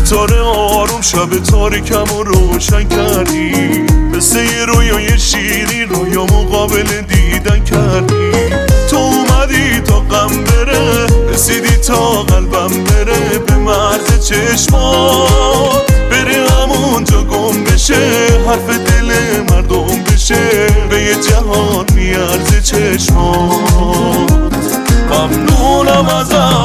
ستاره آروم شب تاریکم رو روشن کردی، مثل یه رویای شیرین رویامو قابل دیدن کردی. تو اومدی تا غم بره، رسیدی تا قلبم بره، به مرز چشمات بره همونجا گم بشه، حرف دل مردم بشه، به یه جهان میارزه چشمات. ممنونم ازت